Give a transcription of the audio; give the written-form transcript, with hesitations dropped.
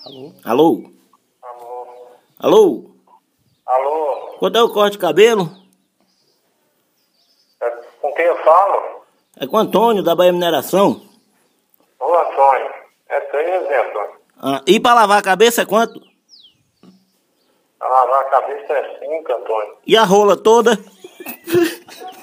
Alô? Alô? Alô? Alô? Alô? Quanto é o corte de cabelo? É com quem eu falo? É com o Antônio, da Bahia Mineração. Ô, Antônio. É 13, Antônio. Ah, e pra lavar a cabeça é quanto? Pra lavar a cabeça é 5, Antônio. E a rola toda?